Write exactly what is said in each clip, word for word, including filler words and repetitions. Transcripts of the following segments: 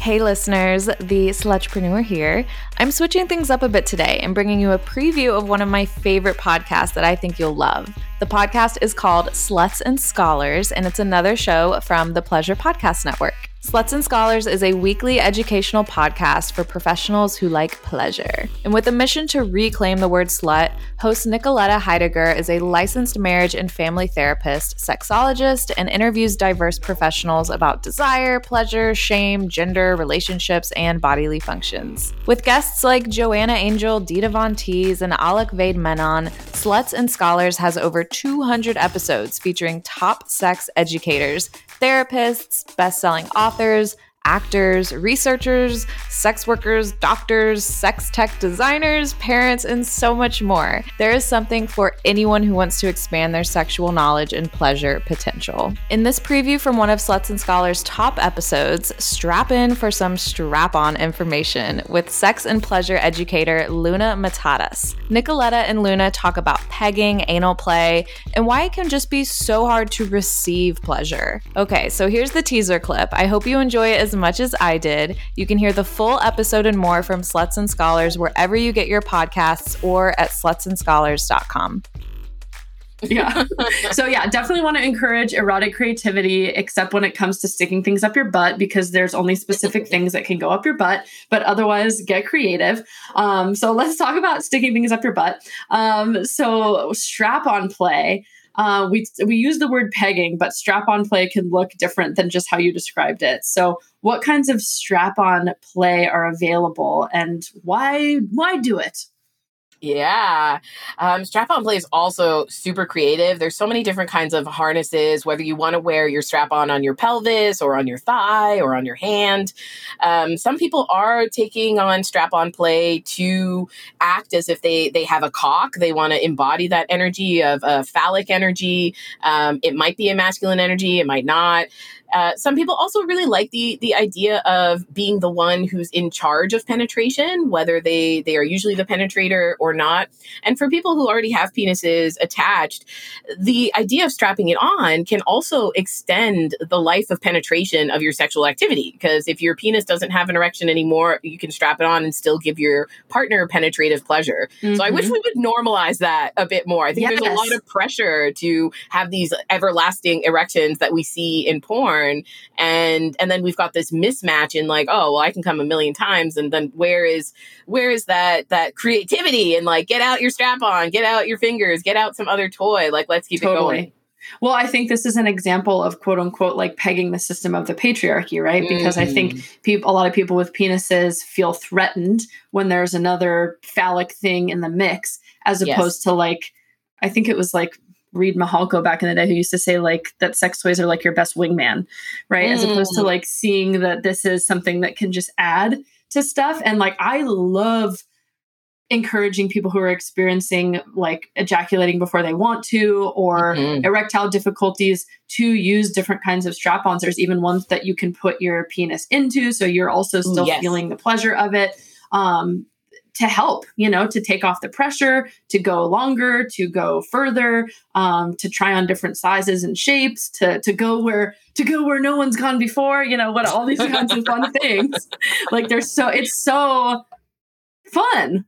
Hey listeners, the Slutrepreneur here. I'm switching things up a bit today and bringing you a preview of one of my favorite podcasts that I think you'll love. The podcast is called Sluts and Scholars, and it's another show from the Pleasure Podcast Network. Sluts and Scholars is a weekly educational podcast for professionals who like pleasure. And with a mission to reclaim the word slut, host Nicoletta Heidegger is a licensed marriage and family therapist, sexologist, and interviews diverse professionals about desire, pleasure, shame, gender, relationships, and bodily functions. With guests like Joanna Angel, Dita Von Teese, and Alec Vade Menon, Sluts and Scholars has over two hundred episodes featuring top sex educators, therapists, best-selling authors, actors, researchers, sex workers, doctors, sex tech designers, parents, and so much more. There is something for anyone who wants to expand their sexual knowledge and pleasure potential. In this preview from one of Sluts and Scholars' top episodes, strap in for some strap-on information with sex and pleasure educator Luna Matatas. Nicoletta and Luna talk about pegging, anal play, and why it can just be so hard to receive pleasure. Okay, so here's the teaser clip. I hope you enjoy it as much as I did. You can hear the full episode and more from Sluts and Scholars wherever you get your podcasts or at sluts and scholars dot com. Yeah. So yeah, definitely want to encourage erotic creativity, except when it comes to sticking things up your butt, because there's only specific things that can go up your butt, but otherwise get creative. Um, so let's talk about sticking things up your butt. Um, so strap-on play. Uh, we we use the word pegging, but strap-on play can look different than just how you described it. So what kinds of strap-on play are available, and why why do it? Yeah. Um, strap-on play is also super creative. There's so many different kinds of harnesses, whether you want to wear your strap-on on your pelvis or on your thigh or on your hand. Um, some people are taking on strap-on play to act as if they, they have a cock. They want to embody that energy of uh, phallic energy. Um, it might be a masculine energy. It might not. Uh, some people also really like the the idea of being the one who's in charge of penetration, whether they, they are usually the penetrator or not. And for people who already have penises attached, the idea of strapping it on can also extend the life of penetration of your sexual activity. Because if your penis doesn't have an erection anymore, you can strap it on and still give your partner penetrative pleasure. Mm-hmm. So I wish we would normalize that a bit more. I think yes. there's a lot of pressure to have these everlasting erections that we see in porn. And and then we've got this mismatch in like, oh, well, I can come a million times. And then where is where is that that creativity and like, get out your strap on, get out your fingers, get out some other toy. Like, let's keep totally. it going. Well, I think this is an example of quote unquote, like pegging the system of the patriarchy, right? Mm. Because I think people, a lot of people with penises feel threatened when there's another phallic thing in the mix, as opposed yes. to like, I think it was like, Reed Mahalko back in the day, who used to say like that sex toys are like your best wingman, right? Mm. As opposed to like seeing that this is something that can just add to stuff. And like, I love encouraging people who are experiencing like ejaculating before they want to, or mm-hmm. erectile difficulties, to use different kinds of strap-ons. There's even ones that you can put your penis into, so you're also still yes. feeling the pleasure of it. Um, to help, you know, to take off the pressure, to go longer, to go further, um, to try on different sizes and shapes, to to go where to go where no one's gone before, you know, what all these kinds of fun things. Like there's so it's so fun.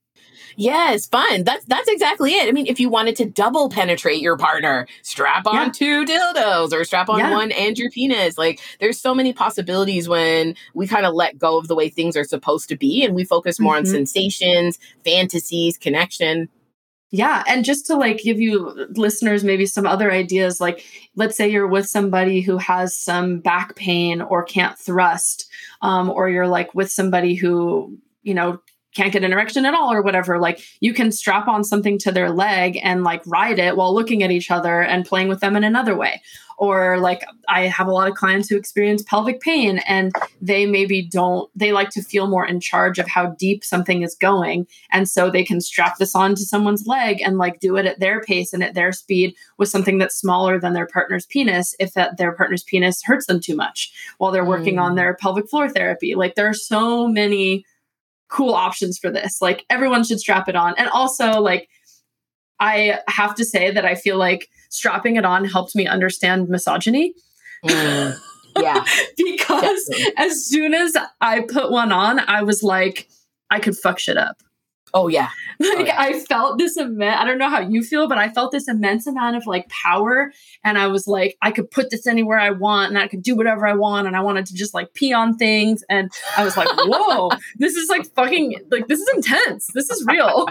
Yeah, it's fun. That's that's exactly it. I mean, if you wanted to double penetrate your partner, strap on yeah. two dildos or strap on yeah. one and your penis. Like, there's so many possibilities when we kind of let go of the way things are supposed to be and we focus more mm-hmm. on sensations, fantasies, connection. Yeah. And just to like give you listeners maybe some other ideas, like let's say you're with somebody who has some back pain or can't thrust, um, or you're like with somebody who, you know, can't get an erection at all or whatever, like you can strap on something to their leg and like ride it while looking at each other and playing with them in another way. Or like I have a lot of clients who experience pelvic pain and they maybe don't, they like to feel more in charge of how deep something is going. And so they can strap this onto someone's leg and like do it at their pace and at their speed with something that's smaller than their partner's penis, if that their partner's penis hurts them too much while they're working mm. on their pelvic floor therapy. Like there are so many cool options for this. Like everyone should strap it on. And also like, I have to say that I feel like strapping it on helped me understand misogyny. Mm. Yeah. Because Definitely. as soon as I put one on, I was like, I could fuck shit up. Oh, yeah. Like oh, yeah. I felt this immense, I don't know how you feel, but I felt this immense amount of like power. And I was like, I could put this anywhere I want and I could do whatever I want. And I wanted to just like pee on things. And I was like, whoa, this is like fucking, like, this is intense. This is real.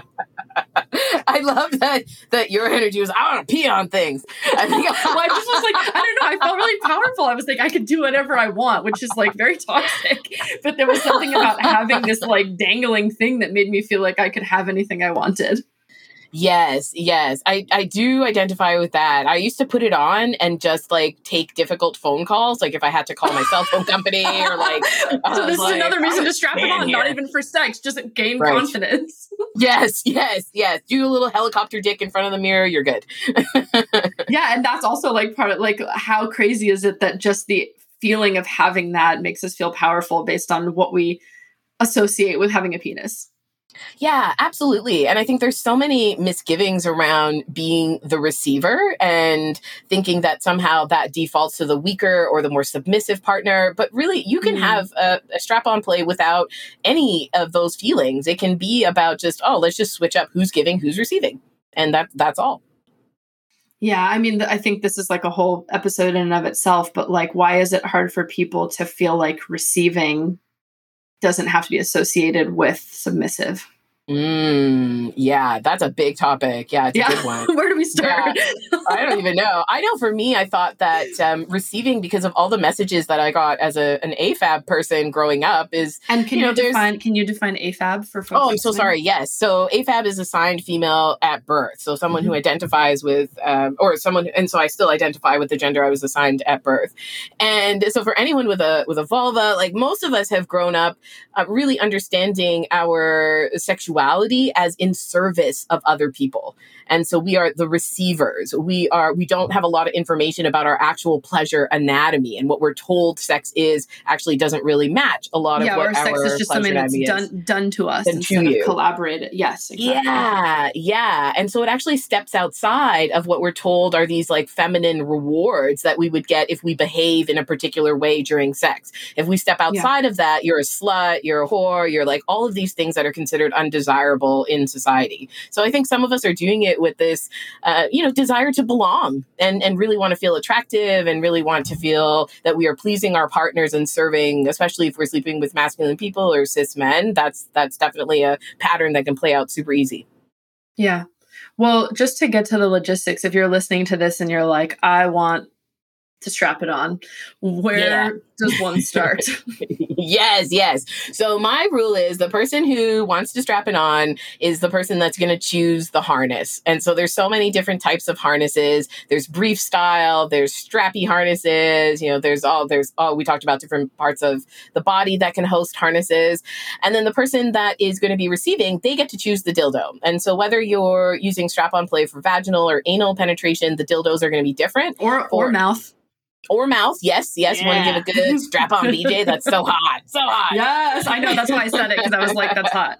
I love that that your energy was, I want to pee on things. I think well, I just was like, I don't know. I felt really powerful. I was like, I could do whatever I want, which is like very toxic. But there was something about having this like dangling thing that made me feel like I could have anything I wanted. Yes, yes. I, I do identify with that. I used to put it on and just like take difficult phone calls, like if I had to call my cell phone company or like. So this is like, another reason to strap it on, here. not even for sex, just gain Right. confidence. Yes, yes, yes. Do a little helicopter dick in front of the mirror, you're good. Yeah, and that's also like part of like how crazy is it that just the feeling of having that makes us feel powerful based on what we associate with having a penis. Yeah, absolutely. And I think there's so many misgivings around being the receiver and thinking that somehow that defaults to the weaker or the more submissive partner. But really, you can mm. have a, a strap-on play without any of those feelings. It can be about just, oh, let's just switch up who's giving, who's receiving. And that that's all. Yeah, I mean, I think this is like a whole episode in and of itself. But like, why is it hard for people to feel like receiving doesn't have to be associated with submissive? Mm, yeah, that's a big topic. Yeah, it's yeah. a good one. Where do we start? Yeah. I don't even know. I know for me, I thought that um, receiving, because of all the messages that I got as a an A F A B person growing up, is and can you, you know, define can you define A F A B for folks? Oh, I'm so sorry. Yes, so A F A B is assigned female at birth. So someone mm-hmm. who identifies with, um, or someone, and so I still identify with the gender I was assigned at birth. And so for anyone with a with a vulva, like most of us have grown up uh, really understanding our sexuality as in service of other people. And so we are the receivers. We are, we don't have a lot of information about our actual pleasure anatomy, and what we're told sex is actually doesn't really match a lot yeah, of what or sex our is just something that's done, done to us done instead to of you. collaborated. Yes, exactly. Yeah, yeah. And so it actually steps outside of what we're told are these like feminine rewards that we would get if we behave in a particular way during sex. If we step outside yeah. of that, you're a slut, you're a whore, you're like all of these things that are considered undesirable in society. So I think some of us are doing it with this, uh, you know, desire to belong and, and really want to feel attractive and really want to feel that we are pleasing our partners and serving, especially if we're sleeping with masculine people or cis men. That's, that's definitely a pattern that can play out super easy. Yeah. Well, just to get to the logistics, if you're listening to this and you're like, I want to strap it on, where yeah. does one start? Yes, yes. So my rule is the person who wants to strap it on is the person that's going to choose the harness. And so there's so many different types of harnesses. There's brief style, there's strappy harnesses, you know, there's all, there's all, we talked about different parts of the body that can host harnesses. And then the person that is going to be receiving, they get to choose the dildo. And so whether you're using strap-on play for vaginal or anal penetration, the dildos are going to be different. Or, or, or mouth. Or mouth. Yes, yes. Yeah. Want to give a good strap on B J? That's so hot. So hot. Yes, I know. That's why I said it, because I was like, that's hot.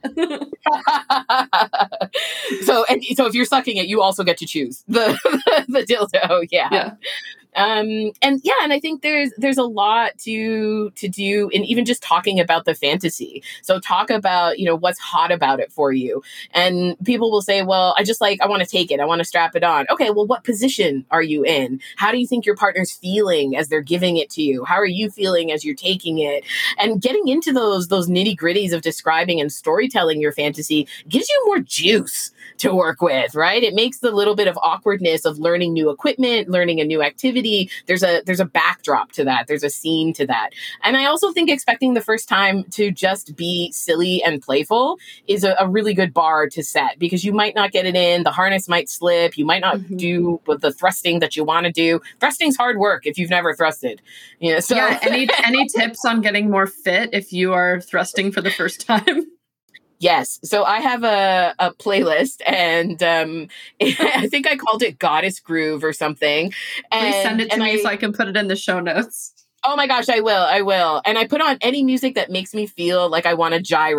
so, and so if you're sucking it, you also get to choose the, the dildo. Yeah. Yeah. Um, and yeah, and I think there's there's a lot to to do in even just talking about the fantasy. So talk about, you know, what's hot about it for you. And people will say, well, I just like, I want to take it. I want to strap it on. Okay, well, what position are you in? How do you think your partner's feeling as they're giving it to you? How are you feeling as you're taking it? And getting into those those nitty gritties of describing and storytelling your fantasy gives you more juice to work with, right? It makes the little bit of awkwardness of learning new equipment, learning a new activity. There's a there's a backdrop to that. There's a scene to that. And I also think expecting the first time to just be silly and playful is a, a really good bar to set, because you might not get it in. The harness might slip. You might not mm-hmm. do the thrusting that you want to do. Thrusting's hard work if you've never thrusted. You know, so yeah, any any tips on getting more fit if you are thrusting for the first time? Yes. So I have a, a playlist, and um, I think I called it Goddess Groove or something. And, Please send it to me I, so I can put it in the show notes. Oh my gosh, I will. I will. And I put on any music that makes me feel like I want to gyrate.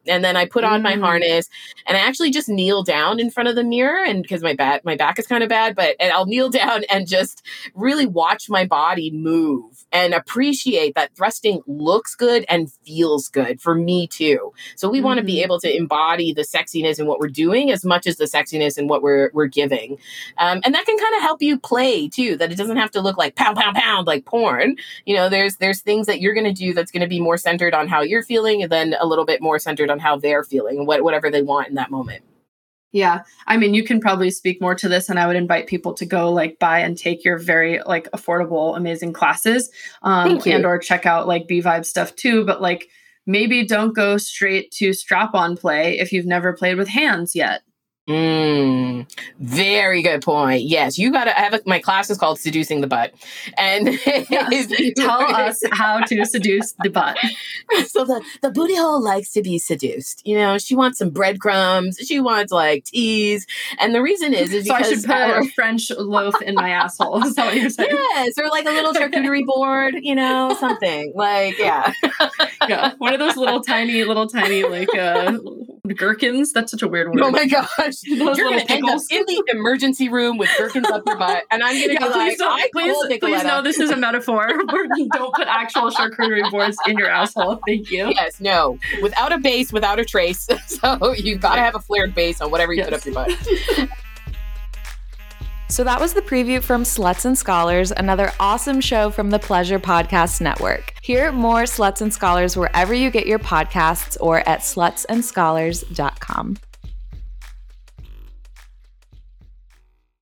And then I put on Mm. my harness and I actually just kneel down in front of the mirror, and because my back, my back is kind of bad, but and I'll kneel down and just really watch my body move and appreciate that thrusting looks good and feels good for me too. So we mm. want to be able to embody the sexiness in what we're doing as much as the sexiness in what we're we're giving. Um, and that can kind of help you play too, that it doesn't have to look like pound, pound, pound, like porn. You know, there's there's things that you're going to do that's going to be more centered on how you're feeling, and then a little bit more centered on how they're feeling, what, whatever they want in that moment. Yeah. I mean, you can probably speak more to this, and I would invite people to go like buy and take your very like affordable, amazing classes, um, and or check out like B-Vibe stuff too. But like, maybe don't go straight to strap-on play if you've never played with hands yet. Mm, very good point. Yes, you got to have a, my class is called Seducing the Butt. And yes, tell us how to seduce the butt. So the, the booty hole likes to be seduced. You know, she wants some breadcrumbs. She wants like teas. And the reason is, is so because I should put our, a French loaf in my asshole. Is that what you're saying? Yes, or like a little charcuterie board, you know, something like, yeah. Yeah, one of those little tiny, little tiny like uh, gherkins. That's such a weird word. Oh my gosh. Those You're going to end up in the emergency room with gherkins up your butt. And I'm going to yeah, be please like, I please, please, please know this is a metaphor. Don't put actual charcuterie boards in your asshole. Thank you. Yes, no. Without a base, without a trace. So you've got to have a flared base on whatever you yes. put up your butt. So that was the preview from Sluts and Scholars, another awesome show from the Pleasure Podcast Network. Hear more Sluts and Scholars wherever you get your podcasts or at sluts and scholars dot com.